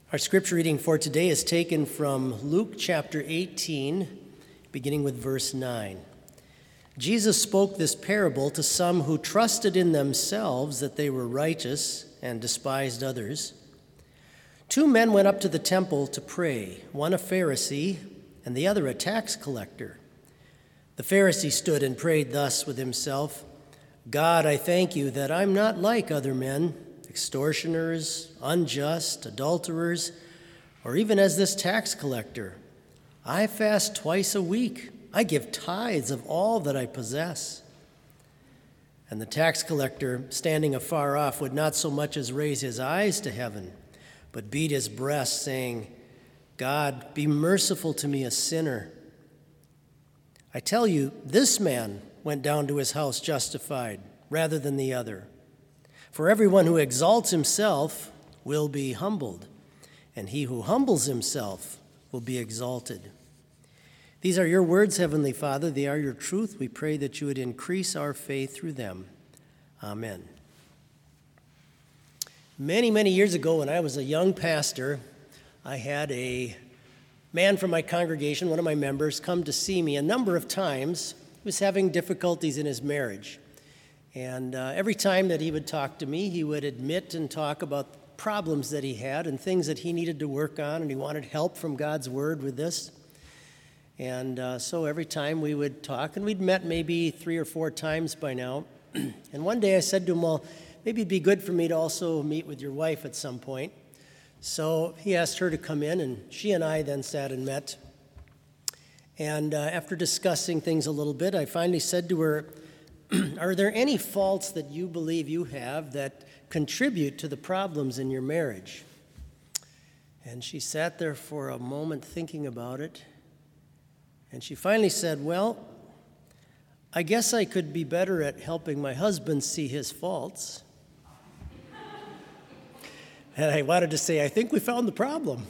Our scripture reading for today is taken from Luke chapter 18, beginning with verse 9. Jesus spoke this parable to some who trusted in themselves that they were righteous and despised others. 2 men went up to the temple to pray, one a Pharisee and the other a tax collector. The Pharisee stood and prayed thus with himself, "God, I thank you that I'm not like other men, extortioners, unjust, adulterers, or even as this tax collector. I fast twice a week. I give tithes of all that I possess." And the tax collector, standing afar off, would not so much as raise his eyes to heaven, but beat his breast, saying, "God, be merciful to me, a sinner." I tell you, this man went down to his house justified rather than the other. For everyone who exalts himself will be humbled, and he who humbles himself will be exalted. These are your words, Heavenly Father. They are your truth. We pray that you would increase our faith through them. Amen. Many, many years ago, when I was a young pastor, I had a man from my congregation, one of my members, come to see me a number of times. He was having difficulties in his marriage. And every time that he would talk to me, he would admit and talk about problems that he had and things that he needed to work on, and he wanted help from God's Word with this. And so every time we would talk, and we'd met maybe 3 or 4 times by now. And one day I said to him, well, maybe it'd be good for me to also meet with your wife at some point. So he asked her to come in, and she and I then sat and met. And after discussing things a little bit, I finally said to her, "Are there any faults that you believe you have that contribute to the problems in your marriage?" And she sat there for a moment thinking about it. And she finally said, "Well, I guess I could be better at helping my husband see his faults." And I wanted to say, I think we found the problem.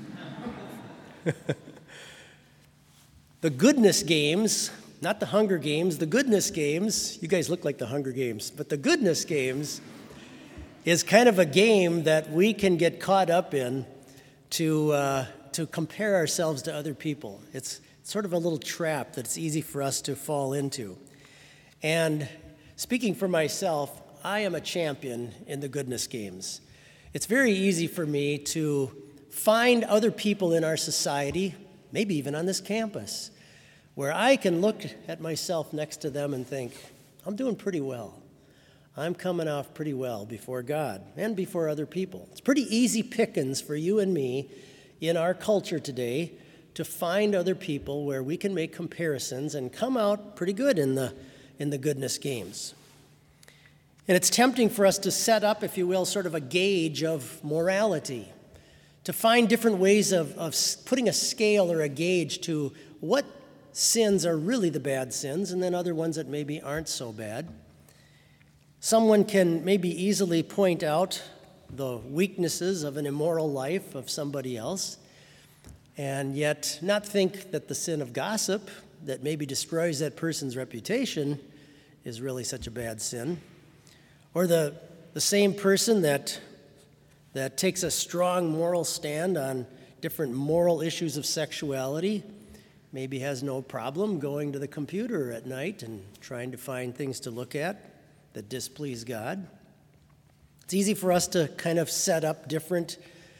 The Goodness Games, not the Hunger Games, the Goodness Games, you guys look like the Hunger Games, but the Goodness Games is kind of a game that we can get caught up in to compare ourselves to other people. It's sort of a little trap that it's easy for us to fall into. And speaking for myself, I am a champion in the Goodness Games. It's very easy for me to find other people in our society, maybe even on this campus, where I can look at myself next to them and think, I'm doing pretty well. I'm coming off pretty well before God and before other people. It's pretty easy pickings for you and me in our culture today to find other people where we can make comparisons and come out pretty good in the Goodness Games. And it's tempting for us to set up, if you will, sort of a gauge of morality, to find different ways of putting a scale or a gauge to what sins are really the bad sins, and then other ones that maybe aren't so bad. Someone can maybe easily point out the weaknesses of an immoral life of somebody else, and yet not think that the sin of gossip that maybe destroys that person's reputation is really such a bad sin. Or the same person that takes a strong moral stand on different moral issues of sexuality maybe has no problem going to the computer at night and trying to find things to look at that displease God. It's easy for us to kind of set up different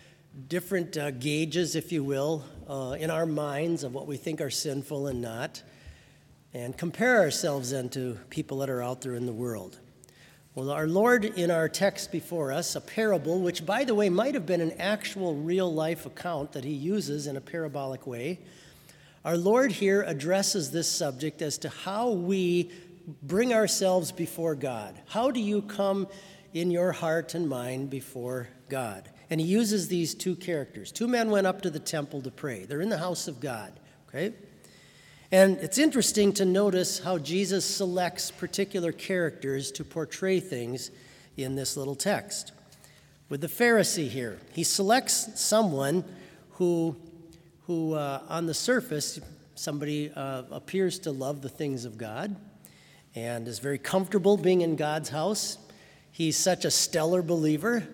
gauges, if you will, in our minds of what we think are sinful and not, and compare ourselves then to people that are out there in the world. Well, our Lord, in our text before us, a parable, which, by the way, might have been an actual real-life account that he uses in a parabolic way, our Lord here addresses this subject as to how we bring ourselves before God. How do you come in your heart and mind before God? And he uses these 2 characters. 2 men went up to the temple to pray. They're in the house of God, okay? And it's interesting to notice how Jesus selects particular characters to portray things in this little text. With the Pharisee here, he selects someone who on the surface, somebody appears to love the things of God and is very comfortable being in God's house. He's such a stellar believer,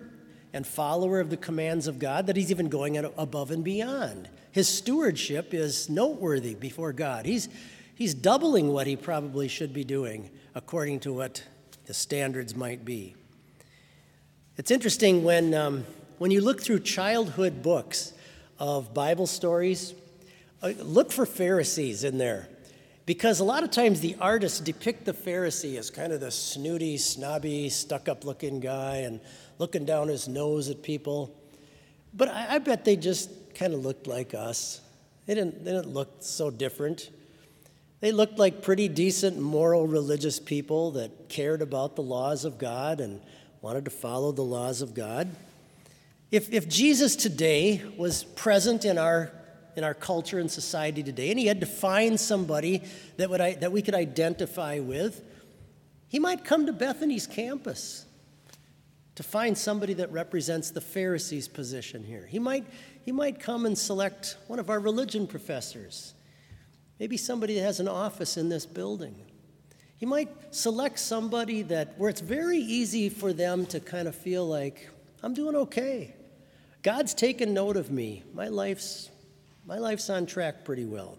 and follower of the commands of God that he's even going above and beyond. His stewardship is noteworthy before God. He's doubling what he probably should be doing according to what the standards might be. It's interesting when you look through childhood books of Bible stories, look for Pharisees in there. Because a lot of times the artists depict the Pharisee as kind of the snooty, snobby, stuck-up-looking guy and looking down his nose at people. But I bet they just kind of looked like us. They didn't look so different. They looked like pretty decent, moral, religious people that cared about the laws of God and wanted to follow the laws of God. If Jesus today was present in our culture and society today, and he had to find somebody that we could identify with, he might come to Bethany's campus to find somebody that represents the Pharisees' position here. He might come and select one of our religion professors, maybe somebody that has an office in this building. He might select somebody where it's very easy for them to kind of feel like, I'm doing okay. God's taken note of me. My life's on track pretty well.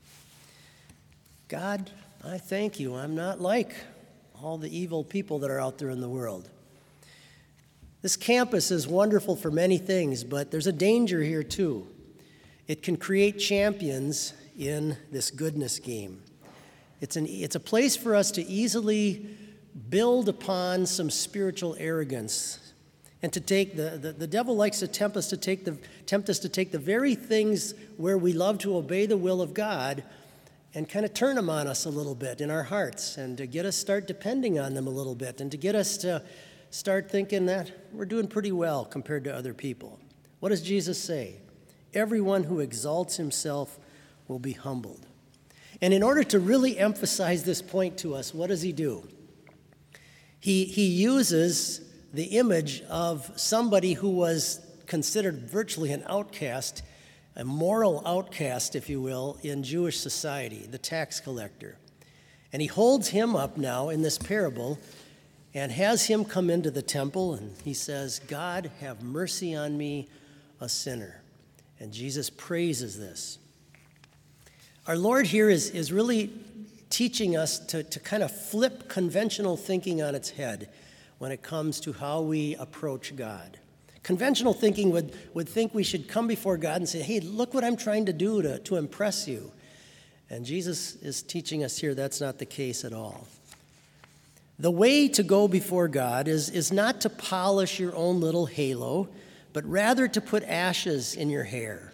God, I thank you. I'm not like all the evil people that are out there in the world. This campus is wonderful for many things, but there's a danger here too. It can create champions in this goodness game. It's a place for us to easily build upon some spiritual arrogance. And to take the devil likes to tempt us to take the very things where we love to obey the will of God and kind of turn them on us a little bit in our hearts, and to get us start depending on them a little bit, and to get us to start thinking that we're doing pretty well compared to other people. What does Jesus say? Everyone who exalts himself will be humbled. And in order to really emphasize this point to us, what does he do? He uses the image of somebody who was considered virtually an outcast, a moral outcast, if you will, in Jewish society, the tax collector. And he holds him up now in this parable and has him come into the temple, and he says, God, have mercy on me, a sinner. And Jesus praises this. Our Lord here is really teaching us to kind of flip conventional thinking on its head when it comes to how we approach God. Conventional thinking would think we should come before God and say, hey, look what I'm trying to do to impress you. And Jesus is teaching us here that's not the case at all. The way to go before God is not to polish your own little halo, but rather to put ashes in your hair,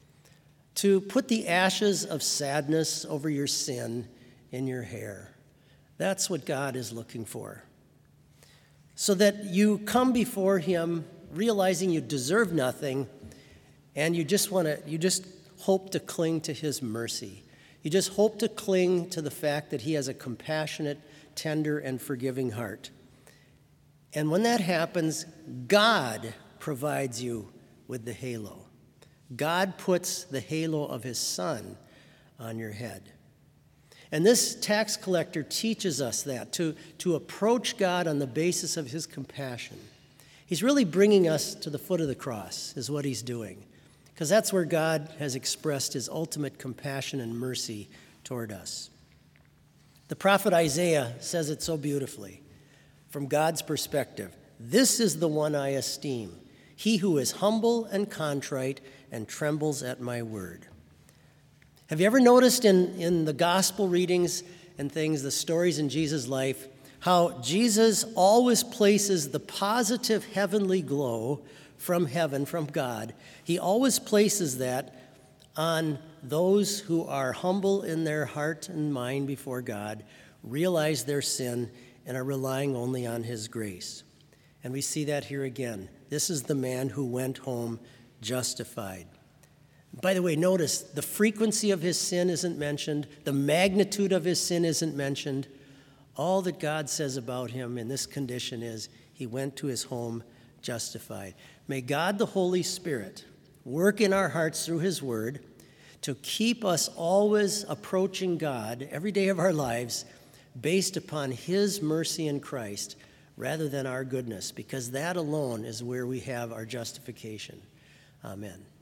to put the ashes of sadness over your sin in your hair. That's what God is looking for. So that you come before him realizing you deserve nothing, and you just hope to cling to his mercy. You just hope to cling to the fact that he has a compassionate, tender, and forgiving heart. And when that happens, God provides you with the halo. God puts the halo of his Son on your head. And this tax collector teaches us that, to approach God on the basis of his compassion. He's really bringing us to the foot of the cross, is what he's doing, because that's where God has expressed his ultimate compassion and mercy toward us. The prophet Isaiah says it so beautifully. From God's perspective, this is the one I esteem, he who is humble and contrite and trembles at my word. Have you ever noticed in the gospel readings and things, the stories in Jesus' life, how Jesus always places the positive heavenly glow from heaven, from God? He always places that on those who are humble in their heart and mind before God, realize their sin, and are relying only on his grace. And we see that here again. This is the man who went home justified. By the way, notice the frequency of his sin isn't mentioned. The magnitude of his sin isn't mentioned. All that God says about him in this condition is he went to his home justified. May God the Holy Spirit work in our hearts through his word to keep us always approaching God every day of our lives based upon his mercy in Christ rather than our goodness, because that alone is where we have our justification. Amen.